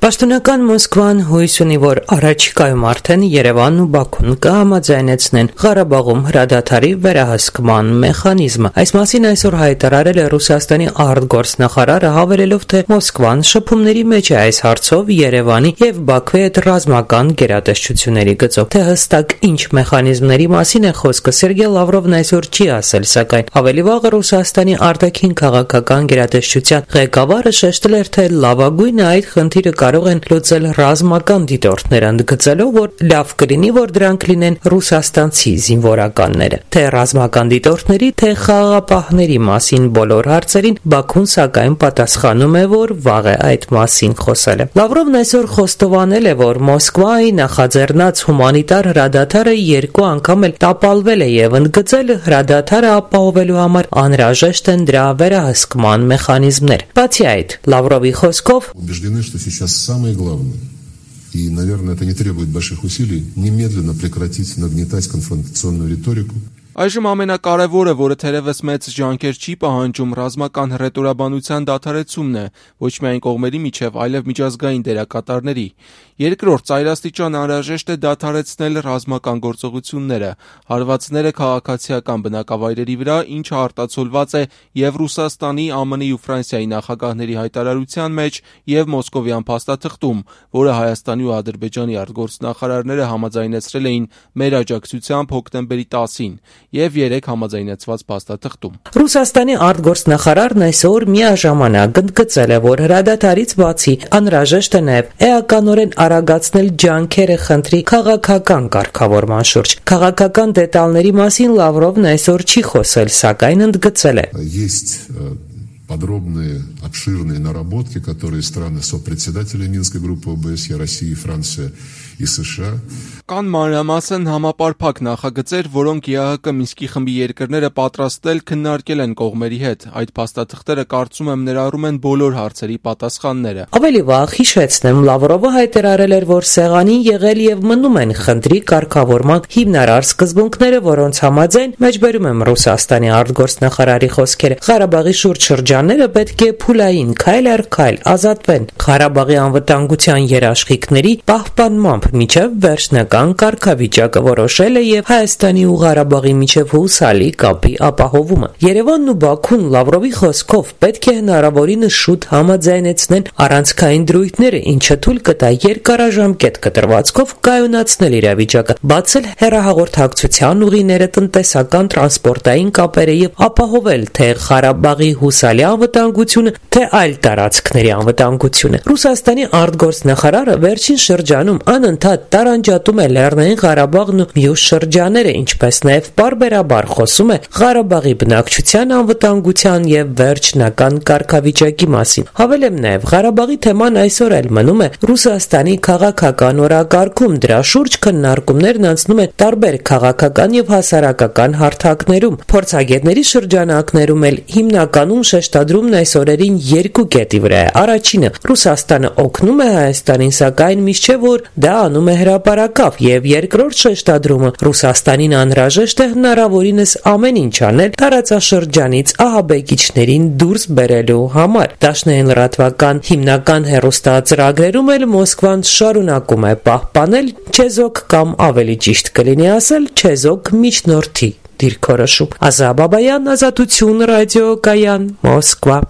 Պաշտոնական Մոսկվան հույս ունի, որ առաջիկայում արդեն Երևանն ու Բաքուն կհամաձայնեցնեն Ղարաբաղում հրադադարի վերահսկման մեխանիզմը։ Այս մասին այսօր հայտարարել է Ռուսաստանի արտգործնախարարը, հավելելով, թե Մոսկվան շփումների մեջ է այս հարցով Երևանի եւ Բաքվի հետ ռազմական գերատեսչությունների գծով։ Թե հստակ ինչ մեխանիզմների մասին է խոսքը, Սերգեյ Լավրովն այսօր չի ասել, սակայն ավելի վաղ Ռուսաստանի արտաքին քաղաքական գերատեսչության ղեկավարը շեշտել էր, թե լավագույնը այդ խնդիրը կարող են լուծել ռազմական դիտորդներ, ընդգծելով, որ լավ կլինի, որ դրանք լինեն ռուսաստանցի զինվորականները։ Թե ռազմական դիտորդների, թե խաղաղապահների մասին բոլոր հարցերին Բաքուն սակայն պատասխանում է, որ վաղ է այդ մասին խոսել։ Լավրովն այսօր խոստովանել է, որ Մոսկվայի նախաձեռնած հումանիտար հրադադարը 2 անգամ էլ տապալվել է եւ ընդգծել հրադադարը ապահովելու համար անհրաժեշտ են դրա վերահսկման մեխանիզմներ։ Բացի այդ, Լավրովի խոսքով самое главное, и, наверное, это не требует больших усилий, немедленно прекратить нагнетать конфронтационную риторику. Այժմ ամենակարևորը, որը թերևս մեծ ջանքեր չի պահանջում, ռազմական հռետորաբանության դադարեցումն է, ոչ միայն կողմերի միջև, այլև միջազգային դերակատարների։ Երկրորդ, ծայրաստիճան անհրաժեշտ է դադարեցնել ռազմական գործողությունները, հարվածները քաղաքացիական բնակավայրերի վրա, ինչը արտացոլված է եւ Ռուսաստանի, ԱՄՆ-ի ու Ֆրանսիայի նախագահների հայտարարության մեջ եւ Մոսկովյան փաստաթղթում, որը Հայաստանի ու Ադրբեջանի արտգործնախարարները համաձայնեցրել էին մեր աջակցությամբ հոկտեմբերի 10-ին եւ 3 համաձայնեցված փաստաթղթում։ Ռուսաստանի արտգործնախարարն այսօր միաժամանակ ընդգծել է, որ հրադադարից բացի անհրաժեշտ է նաեւ էականորեն արագացնել ջանքերը խնդրի քաղաքական կարգավորման շուրջ։ Քաղաքական դետալների մասին Լավրովն այսօր չի խոսել, սակայն ընդգծել է. Подробные, обширные наработки, которые страны-сопредседатели Минской группы ОБСЕ, Россия, Франция и США. Կան մանրամասն համապարփակ նախագծեր, որոնք ԵԱՀԿ Մինսկի խմբի երկրները պատրաստել քննարկել են կողմերի հետ։ Այդ փաստաթղթերը կարծում եմ ներառում են բոլոր հարցերի պատասխանները։ Ավելի վաղ հիշեցնեմ, Լավրովը հայտարարել էր, որ սեղանին եղել եւ մնում են խնդրի կարգավորման հիմնարար սկզբունքները, որոնց համաձայն մեջբերում եմ Ռուսաստանի արտգործնախարարի խոսքերը, Ղարաբաղի շուրջ շրջանները պետք է փուլային քայլ առ քայլ ազատվեն Ղարաբաղի անվտանգության երաշխիքների պահպանմամբ միջև վերջնական կարգավիճակը որոշել է եւ Հայաստանի ու Ղարաբաղի միջև հուսալի կապի ապահովումը։ Երևանն ու Բաքուն Լավրովի խոսքով պետք է հնարավորինս շուտ համաձայնեցնեն առանցքային դրույթները, ինչը թույլ կտա երկարաժամկետ կտրվածքով կայունացնել իրավիճակը, բացել հեռահաղորդակցության ուղիները, տնտեսական տրանսպորտային կապերը եւ ապահովել թե Ղարաբաղի հուսալի անվտանգությունը, թե այլ տարածքների անվտանգությունը։ Ռուսաստանի արտգործնախարարը վերջին շրջանում անընդհատ տարանջատում է Լեռնային Ղարաբաղն ու մյուս շրջանները, ինչպես նաև պարբերաբար խոսում է Ղարաբաղի բնակչության անվտանգության եւ վերջնական կարգավիճակի մասին։ Հավելեմ նաև, Ղարաբաղի թեման այսօր էլ մնում է Ռուսաստանի քաղաքական օրակարգում, դրա շուրջ քննարկումներն անցնում են տարբեր քաղաքական եւ հասարակական հարթակներում։ Փորձագետների շրջանակներում էլ հիմնականում շեշտադրումն այս օրերին 2 կետի վրա է։ Առաջինը, Ռուսաստանը օգնում է Հայաստանին, սակայն միշտ չէ, որ դա անում է հրապարակավ, եւ երկրորդ շեշտադրումը Ռուսաստանին անհրաժեշտ է հնարավորինս ամեն ինչ անել տարածաշրջանից ահաբեկիչներին դուրս բերելու համար։ Դաշնային լրատվական հիմնական հեռուստածրագրերում էլ Մոսկվան շարունակում է պահպանել չեզոք կամ ավելի ճիշտ կլինի ասել չեզոք միջնորդի դիրքորոշում։ Ազա Բաբայան, Ազատություն, ռադիո Կայան, Մոսկվա։